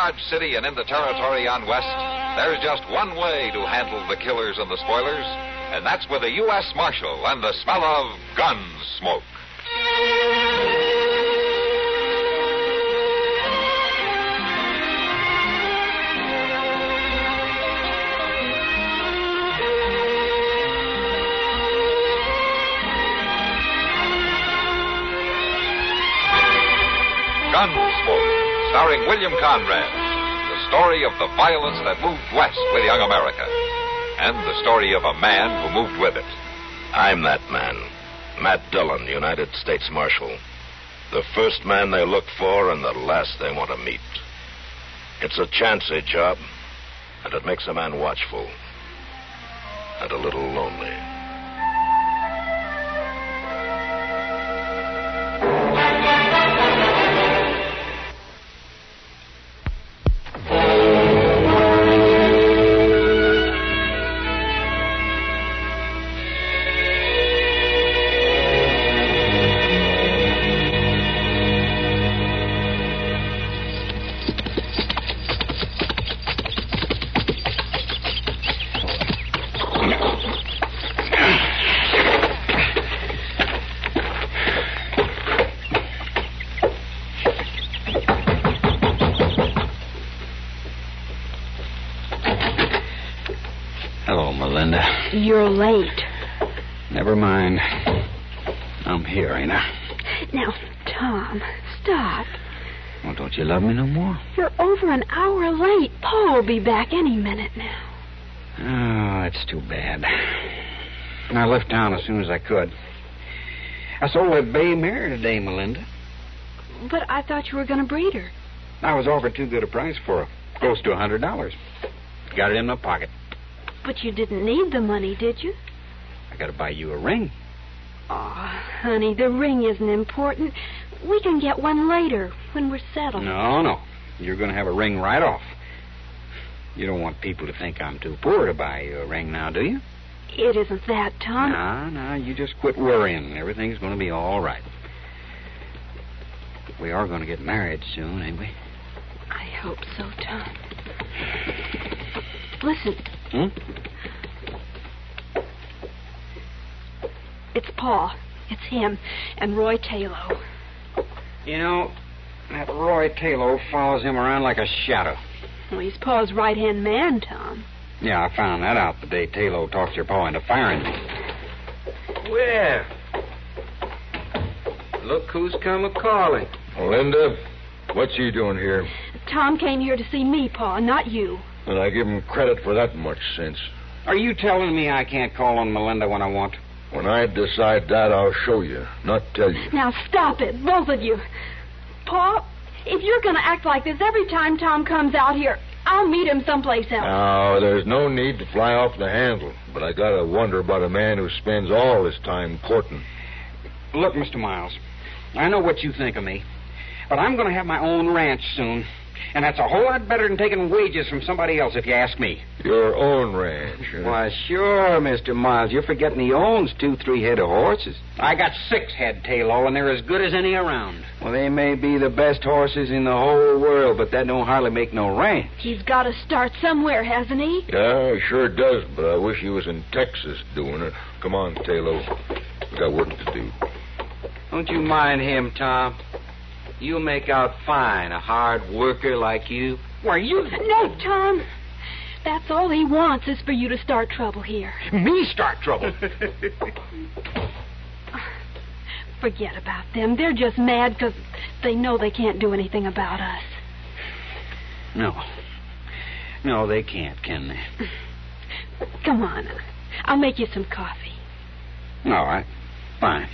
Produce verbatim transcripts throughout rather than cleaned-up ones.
Dodge City and in the territory on West, there's just one way to handle the killers and the spoilers, and that's with a U S Marshal and the smell of gun smoke. Gunsmoke, starring William Conrad. The story of the violence that moved west with young America. And the story of a man who moved with it. I'm that man. Matt Dillon, United States Marshal. The first man they look for and the last they want to meet. It's a chancy job, and it makes a man watchful. And a little lonely. You're late. Never mind. I'm here, ain't I? Now, Tom, stop. Well, don't you love me no more? You're over an hour late. Paul will be back any minute now. Oh, that's too bad. I left town as soon as I could. I sold that bay mare today, Melinda. But I thought you were going to breed her. I was offered too good a price for her. Close to a hundred dollars. Got it in my pocket. But you didn't need the money, did you? I got to buy you a ring. Oh, honey, the ring isn't important. We can get one later, when we're settled. No, no. You're going to have a ring right off. You don't want people to think I'm too poor to buy you a ring now, do you? It isn't that, Tom. No, no, you just quit worrying. Everything's going to be all right. We are going to get married soon, ain't we? I hope so, Tom. Listen. Hmm? It's Paul. It's him and Roy Taylor. You know, that Roy Taylor follows him around like a shadow. Well, he's Paul's right-hand man, Tom. Yeah, I found that out the day Taylor talked your Pa into firing me. Well, look who's come a-calling. Linda, what's he doing here? Tom came here to see me, Pa, not you. And I give him credit for that much sense. Are you telling me I can't call on Melinda when I want? When I decide that, I'll show you, not tell you. Now stop it, both of you. Pa, if you're going to act like this every time Tom comes out here, I'll meet him someplace else. Now, there's no need to fly off the handle, but I gotta wonder about a man who spends all his time courting. Look, Mister Miles, I know what you think of me, but I'm going to have my own ranch soon. And that's a whole lot better than taking wages from somebody else, if you ask me. Your own ranch, huh? Why, sure, Mister Miles. You're forgetting he owns two, three head of horses. I got six head, Taylor, and they're as good as any around. Well, they may be the best horses in the whole world, but that don't hardly make no ranch. He's got to start somewhere, hasn't he? Yeah, he sure does, but I wish he was in Texas doing it. Come on, Taylor. We got work to do. Don't you mind him, Tom. You'll make out fine, a hard worker like you. Why, you... No, Tom. That's all he wants is for you to start trouble here. Me start trouble? Forget about them. They're just mad because they know they can't do anything about us. No. No, they can't, can they? Come on. I'll make you some coffee. All right. Fine.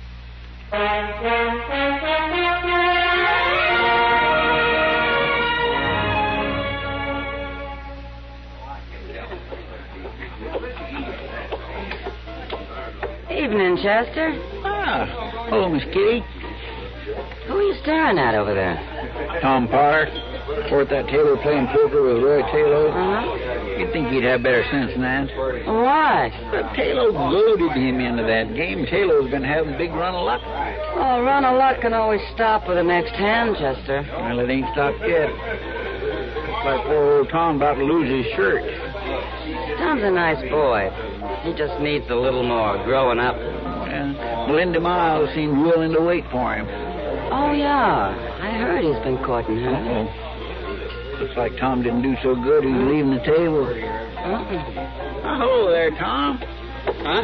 Evening, Chester. Ah, hello, Miss Kitty. Who are you staring at over there? Tom Potter. Fourth that Taylor playing poker with Roy Taylor. Uh-huh. You'd think he'd have better sense than that. Why? But Taylor loaded him into that game. Taylor's been having a big run of luck. Well, a run of luck can always stop with the next hand, Chester. Well, it ain't stopped yet. Looks like poor old Tom about to lose his shirt. Tom's a nice boy. He just needs a little more growing up. And Melinda Miles seems willing to wait for him. Oh, yeah. I heard he's been courting her. Uh-oh. Looks like Tom didn't do so good. He's leaving the table. Uh-uh. Oh, hello there, Tom. Huh?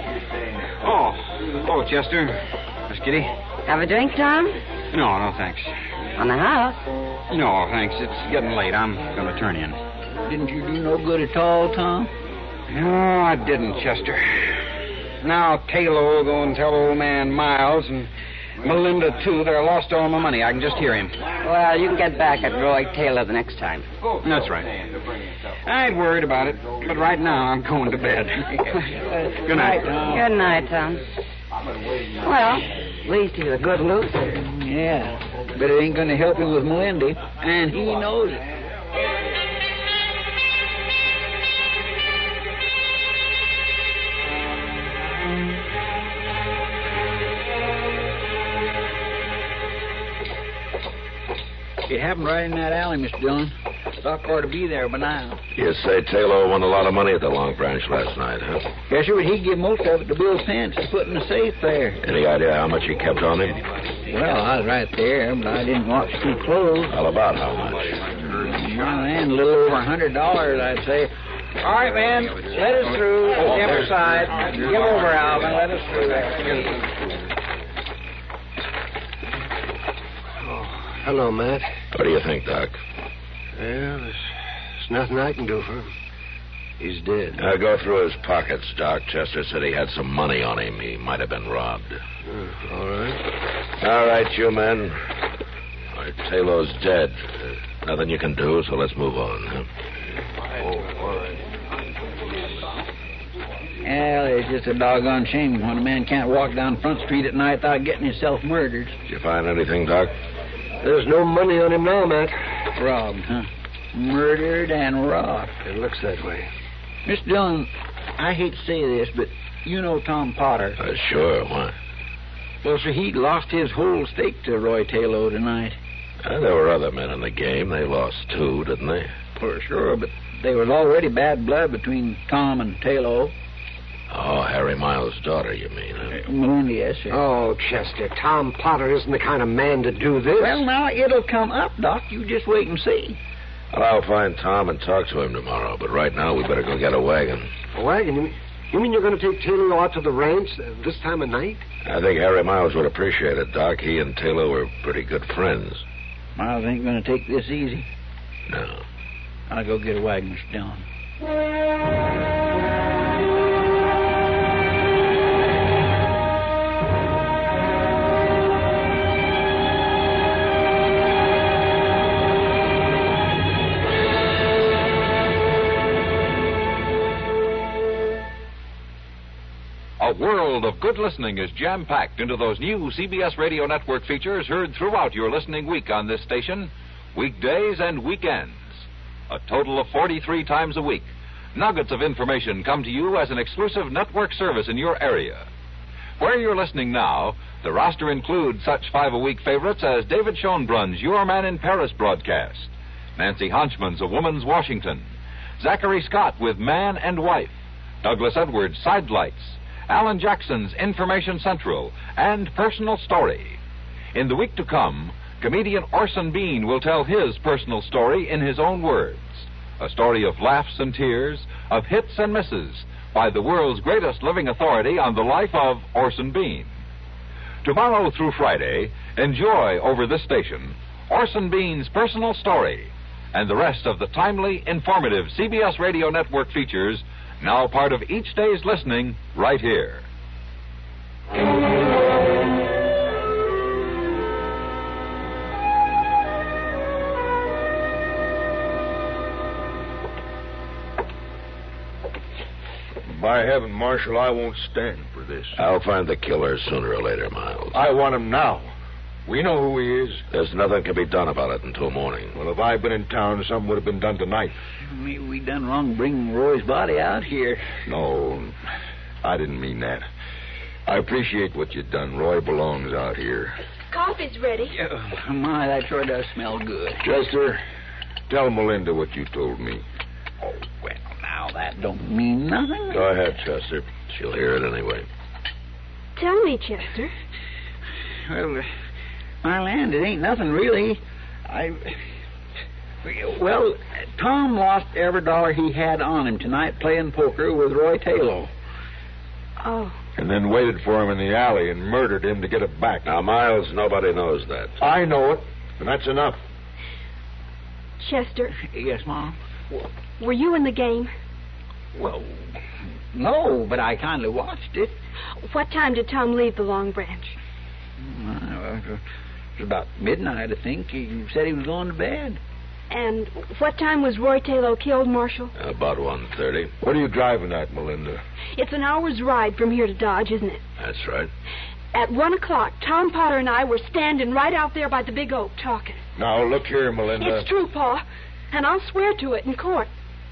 Oh. Oh, Chester. Miss Kitty? Have a drink, Tom? No, no, thanks. On the house? No, thanks. It's getting late. I'm going to turn in. Didn't you do no good at all, Tom? No, I didn't, Chester. Now Taylor will go and tell old man Miles and Melinda, too, that I lost all my money. I can just hear him. Well, you can get back at Roy Taylor the next time. That's right. I ain't worried about it, but right now I'm going to bed. Good night. Good night, Tom. Well, at least he's a good loser. Yeah, but it ain't going to help him with Melinda, and he knows it. It happened right in that alley, Mister Dillon. Doc ought to be there by now. You say Taylor won a lot of money at the Long Branch last night, huh? Yes, sir, but he give most of it to Bill Pence and put in the safe there. Any idea how much he kept on him? Well, I was right there, but I didn't watch too close. All about how much? And a little over a hundred dollars, I'd say. All right, man, let us through. Step aside. Give over, Alvin. Let us through there. Hello, Matt. What do you think, Doc? Well, there's, there's nothing I can do for him. He's dead. Uh, go through his pockets, Doc. Chester said he had some money on him. He might have been robbed. Uh, all right. All right, you men. All right, Taylor's dead. Uh, nothing you can do, so let's move on, huh? Oh, all right. Well, it's just a doggone shame when a man can't walk down Front Street at night without getting himself murdered. Did you find anything, Doc? There's no money on him now, Matt. Robbed, huh? Murdered and robbed. It looks that way. Mister Dillon, I hate to say this, but you know Tom Potter. Uh, sure, why? Well, sir, he lost his whole stake to Roy Taylor tonight. Uh, there were other men in the game. They lost too, didn't they? For sure, but there was already bad blood between Tom and Taylor. Oh, Harry Miles' daughter, you mean, huh? Uh, Melinda, yes, sir. Oh, Chester, Tom Potter isn't the kind of man to do this. Well, now, it'll come up, Doc. You just wait and see. Well, I'll find Tom and talk to him tomorrow, but right now we better go get a wagon. A wagon? You mean, you mean you're going to take Taylor out to the ranch uh, this time of night? I think Harry Miles would appreciate it, Doc. He and Taylor were pretty good friends. Miles ain't going to take this easy. No. I'll go get a wagon, Mister Dillon. A world of good listening is jam-packed into those new C B S Radio Network features heard throughout your listening week on this station, weekdays and weekends. A total of forty-three times a week, nuggets of information come to you as an exclusive network service in your area. Where you're listening now, the roster includes such five-a-week favorites as David Schoenbrun's Your Man in Paris broadcast, Nancy Honchman's A Woman's Washington, Zachary Scott with Man and Wife, Douglas Edwards' Sidelights, Alan Jackson's Information Central, and Personal Story. In the week to come, comedian Orson Bean will tell his personal story in his own words. A story of laughs and tears, of hits and misses, by the world's greatest living authority on the life of Orson Bean. Tomorrow through Friday, enjoy over this station Orson Bean's Personal Story and the rest of the timely, informative C B S Radio Network features, now part of each day's listening right here. By heaven, Marshal, I won't stand for this. I'll find the killer sooner or later, Miles. I want him now. We know who he is. There's nothing can be done about it until morning. Well, if I'd been in town, something would have been done tonight. Maybe we done wrong bringing Roy's body out here. No, I didn't mean that. I appreciate what you've done. Roy belongs out here. Coffee's ready. Oh, my, that sure does smell good. Chester, Tell Melinda what you told me. Oh, well, now that don't mean nothing. Go ahead, Chester. She'll hear it anyway. Tell me, Chester. Well, uh, my land, it ain't nothing really. I... Well, Tom lost every dollar he had on him tonight playing poker with Roy Taylor. Oh. And then waited for him in the alley and murdered him to get it back. Now, Miles, nobody knows that. I know it, and that's enough. Chester. Yes, Mom? Were you in the game? Well, no, but I kindly watched it. What time did Tom leave the Long Branch? Uh, it was about midnight, I think. He said he was going to bed. And what time was Roy Taylor killed, Marshal? About one thirty. What are you driving at, Melinda? It's an hour's ride from here to Dodge, isn't it? That's right. At one o'clock, Tom Potter and I were standing right out there by the big oak talking. Now, look here, Melinda. It's true, Pa, and I'll swear to it in court.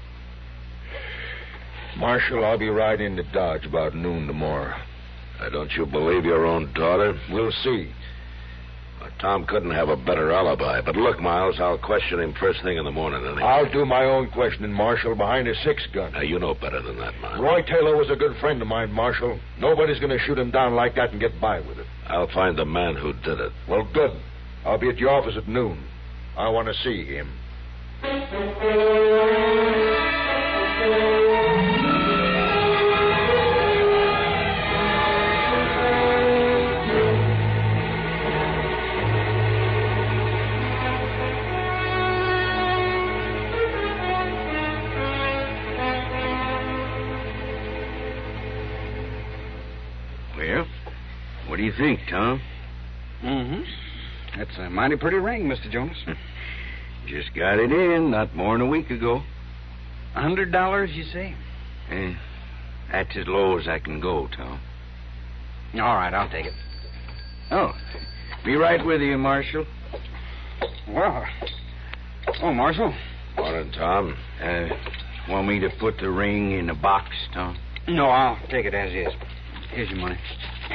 Marshal, I'll be riding into Dodge about noon tomorrow. Uh, don't you believe your own daughter? We'll see. Uh, Tom couldn't have a better alibi. But look, Miles, I'll question him first thing in the morning anyway. I'll do my own questioning, Marshal, behind a six-gun. Now, you know better than that, Miles. Roy Taylor was a good friend of mine, Marshal. Nobody's going to shoot him down like that and get by with it. I'll find the man who did it. Well, good. I'll be at your office at noon. I want to see him. Well, what do you think, Tom? Mm-hmm. That's a mighty pretty ring, Mister Jonas. Just got it in not more than a week ago. A hundred dollars, you say? Eh, that's as low as I can go, Tom. All right, I'll take it. Oh, be right with you, Marshal. Well, oh, Marshal. Morning, Tom. Uh, want me to put the ring in a box, Tom? No, I'll take it as is. Here's your money.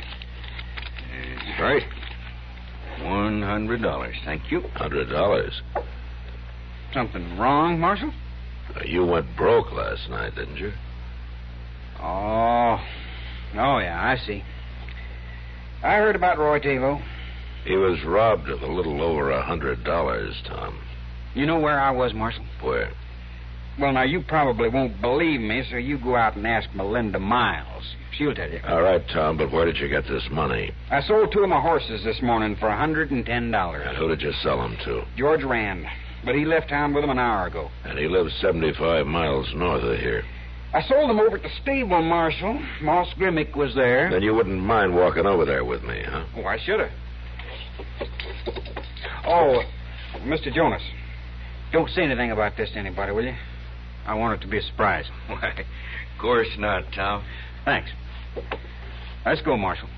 Uh, right. One hundred dollars, thank you. Hundred dollars. Something wrong, Marshal? Uh, you went broke last night, didn't you? Oh, oh yeah, I see. I heard about Roy Taylor. He was robbed of a little over a hundred dollars, Tom. You know where I was, Marshal? Where? Well, now, you probably won't believe me, so you go out and ask Melinda Miles. She'll tell you. All right, Tom, but where did you get this money? I sold two of my horses this morning for one hundred ten dollars. And who did you sell them to? George Rand. But he left town with them an hour ago. And he lives seventy-five miles north of here. I sold them over at the stable, Marshal. Moss Grimmick was there. Then you wouldn't mind walking over there with me, huh? Oh, I should have. Oh, Mister Jonas, don't say anything about this to anybody, will you? I want it to be a surprise. Why, of course not, Tom. Thanks. Let's go, Marshal.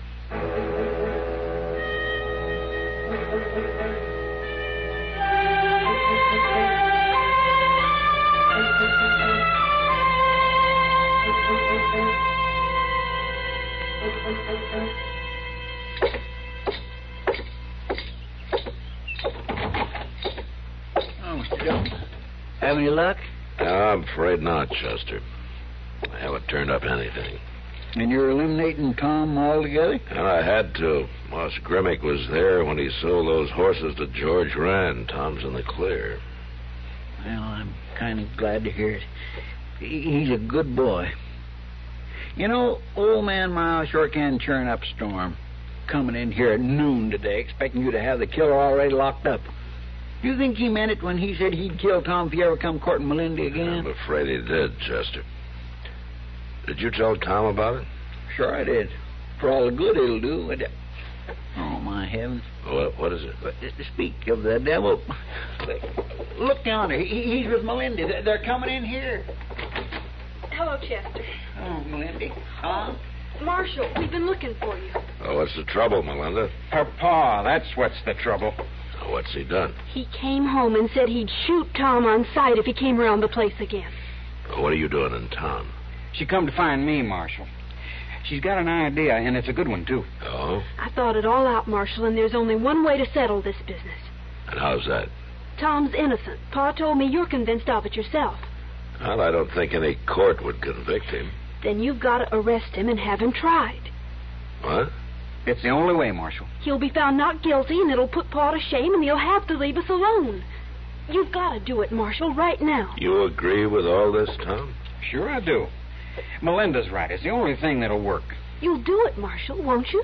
Oh, Mister Jones, have any luck? No, I'm afraid not, Chester. I haven't turned up anything. And you're eliminating Tom altogether? And I had to. Moss Grimmick was there when he sold those horses to George Rand. Tom's in the clear. Well, I'm kind of glad to hear it. He- He's a good boy. You know, old man Miles sure can churn up a storm. Coming in here at noon today, expecting you to have the killer already locked up. Do you think he meant it when he said he'd kill Tom if you ever come courting Melinda again? I'm afraid he did, Chester. Did you tell Tom about it? Sure I did. For all the good it'll do. But, oh, my heavens. What, what is it? But to speak of the devil, look down there. He, he's with Melinda. They're, they're coming in here. Hello, Chester. Oh, Melinda. Huh? Marshal, we've been looking for you. Oh, what's the trouble, Melinda? Her pa, that's what's the trouble. Oh, what's he done? He came home and said he'd shoot Tom on sight if he came around the place again. Oh, what are you doing in town? She come to find me, Marshal. She's got an idea, and it's a good one, too. Oh? I thought it all out, Marshal, and there's only one way to settle this business. And how's that? Tom's innocent. Pa told me you're convinced of it yourself. Well, I don't think any court would convict him. Then you've got to arrest him and have him tried. What? It's the only way, Marshal. He'll be found not guilty, and it'll put Pa to shame, and he'll have to leave us alone. You've got to do it, Marshal, right now. You agree with all this, Tom? Sure I do. Melinda's right. It's the only thing that'll work. You'll do it, Marshal, won't you?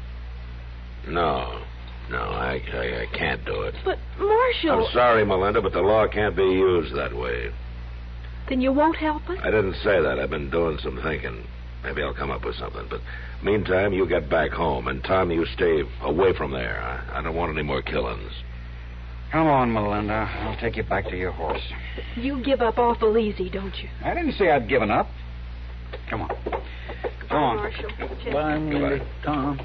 No. No, I, I, I can't do it. But, Marshal... I'm sorry, Melinda, but the law can't be used that way. Then you won't help us? I didn't say that. I've been doing some thinking. Maybe I'll come up with something. But meantime, you get back home. And, Tom, you stay away from there. I, I don't want any more killings. Come on, Melinda. I'll take you back to your horse. You give up awful easy, don't you? I didn't say I'd given up. Come on. Come on. Marshal. Bye, Melinda. Tom.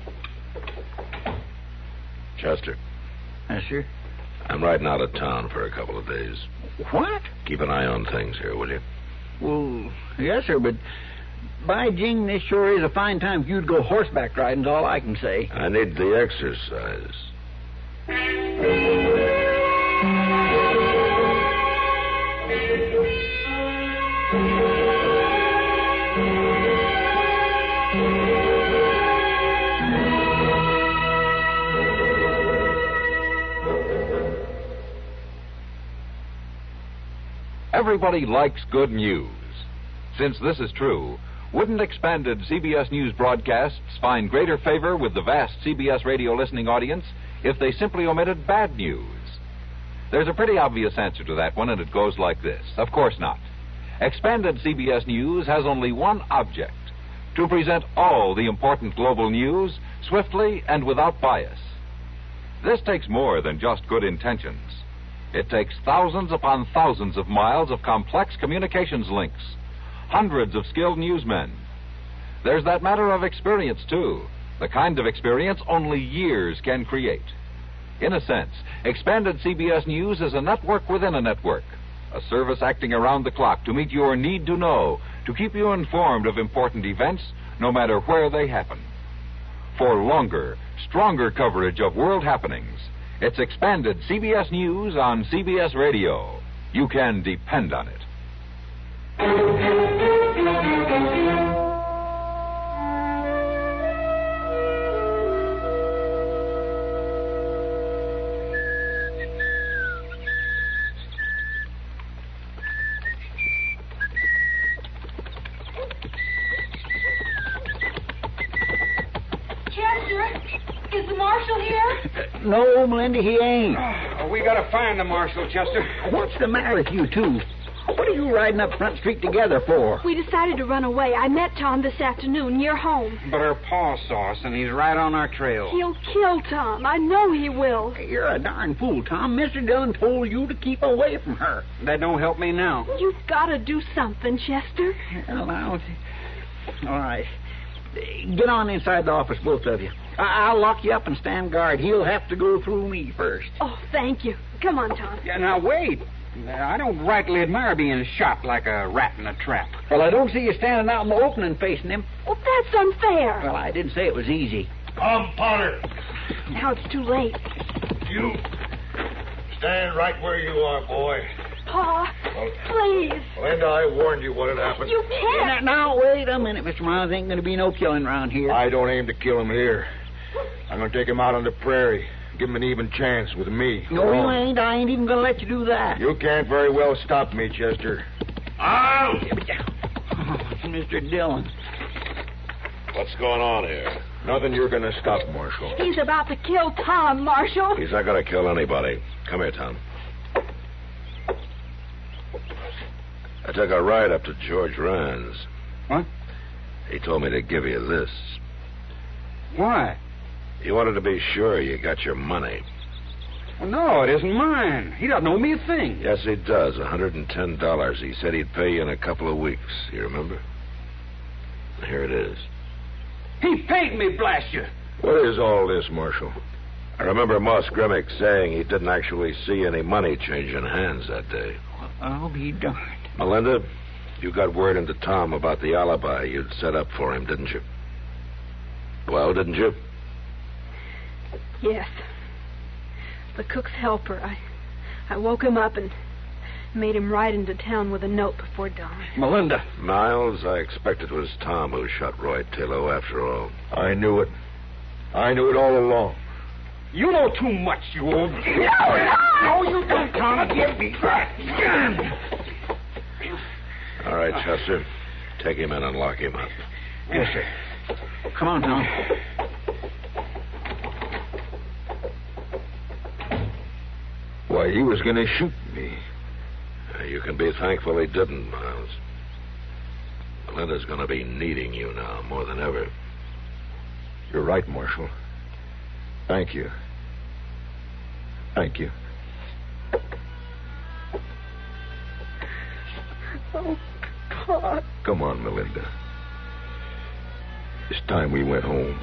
Chester. Yes, sir? I'm riding out of town for a couple of days. What? Keep an eye on things here, will you? Well, yes, sir, but by jing, this sure is a fine time for you to go horseback riding's all I can say. I need the exercise. Everybody likes good news. Since this is true, wouldn't expanded C B S News broadcasts find greater favor with the vast C B S radio listening audience if they simply omitted bad news? There's a pretty obvious answer to that one, and it goes like this. Of course not. Expanded C B S News has only one object: to present all the important global news swiftly and without bias. This takes more than just good intentions. It takes thousands upon thousands of miles of complex communications links, hundreds of skilled newsmen. There's that matter of experience, too, the kind of experience only years can create. In a sense, Expanded C B S News is a network within a network, a service acting around the clock to meet your need to know, to keep you informed of important events, no matter where they happen. For longer, stronger coverage of world happenings, it's Expanded C B S News on C B S Radio. You can depend on it. Is the marshal here? No, Melinda, he ain't. Oh, we gotta find the marshal, Chester. What's the matter with you two? What are you riding up Front Street together for? We decided to run away. I met Tom this afternoon near home. But her pa saw us, and he's right on our trail. He'll kill Tom. I know he will. You're a darn fool, Tom. Mister Dillon told you to keep away from her. That don't help me now. You've got to do something, Chester. Well, now, all right. Get on inside the office, both of you. I- I'll lock you up and stand guard. He'll have to go through me first. Oh, thank you. Come on, Tom. Yeah, now, wait. I don't rightly admire being shot like a rat in a trap. Well, I don't see you standing out in the opening facing him. Well, that's unfair. Well, I didn't say it was easy. Come, Potter. Now it's too late. You stand right where you are, boy. Pa, Well, please. Linda, I warned you what had happened. You can't. Now, now, wait a minute, Mister Miles. Ain't going to be no killing around here. I don't aim to kill him here. I'm going to take him out on the prairie. Give him an even chance with me. No, you ain't. I ain't even going to let you do that. You can't very well stop me, Chester. Out! Oh, Mister Dillon. What's going on here? Nothing you're going to stop, Marshal. He's about to kill Tom, Marshal. He's not going to kill anybody. Come here, Tom. I took a ride up to George Rand's. What? He told me to give you this. Why? He wanted to be sure you got your money. Well, no, it isn't mine. He doesn't owe me a thing. Yes, he does. one hundred ten dollars. He said he'd pay you in a couple of weeks. You remember? Here it is. He paid me, blast you. What is all this, Marshal? I remember Moss Grimmick saying he didn't actually see any money changing hands that day. I'll be darned. Melinda, you got word into Tom about the alibi you'd set up for him, didn't you? Well, didn't you? Yes. The cook's helper. I I woke him up and made him ride into town with a note before dawn. Melinda. Miles, I expect it was Tom who shot Roy Taylor after all. I knew it. I knew it all along. You know too much, you old... No, no! No, you don't, Tom. Give me that gun. All right, Chester. Take him in and lock him up. Yes, sir. Come on, Tom. Why, he was going to shoot me. Uh, you can be thankful he didn't, Miles. Melinda's going to be needing you now more than ever. You're right, Marshal. Thank you. Thank you. Oh, God. Come on, Melinda. It's time we went home.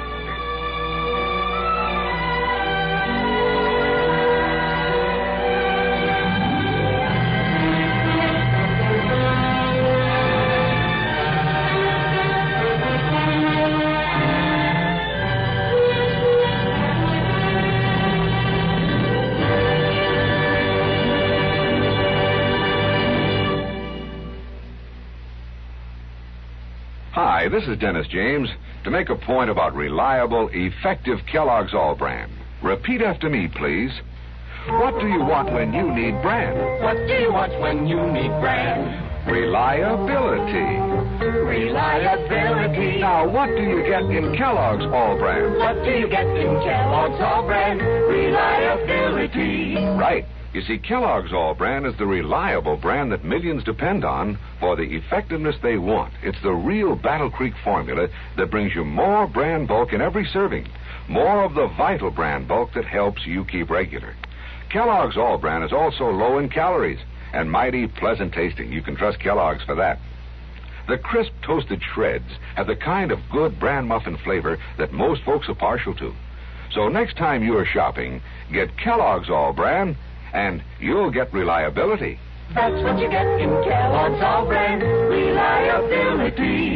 Hi, this is Dennis James. To make a point about reliable, effective Kellogg's All Brand. Repeat after me, please. What do you want when you need brand? What do you want when you need brand? Reliability. Reliability. Now, what do you get in Kellogg's All Brand? What do you get in Kellogg's All Brand? Reliability. Right. You see, Kellogg's All Brand is the reliable brand that millions depend on for the effectiveness they want. It's the real Battle Creek formula that brings you more brand bulk in every serving. More of the vital brand bulk that helps you keep regular. Kellogg's All Brand is also low in calories and mighty pleasant tasting. You can trust Kellogg's for that. The crisp toasted shreds have the kind of good bran muffin flavor that most folks are partial to. So next time you are shopping, get Kellogg's All Brand, and you'll get reliability. That's what you get in Kellogg's All Brand. Reliability.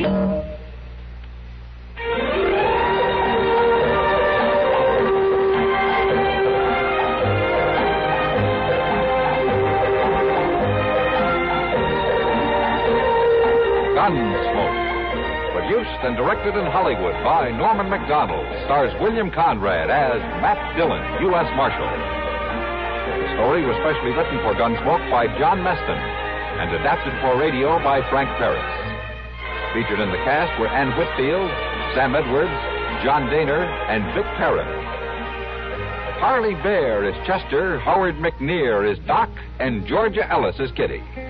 Gunsmoke. Produced and directed in Hollywood by Norman Macdonald. Stars William Conrad as Matt Dillon, U S Marshal. The story was specially written for Gunsmoke by John Meston and adapted for radio by Frank Paris. Featured in the cast were Ann Whitfield, Sam Edwards, John Daner, and Vic Perrin. Harley Bear is Chester, Howard McNear is Doc, and Georgia Ellis is Kitty.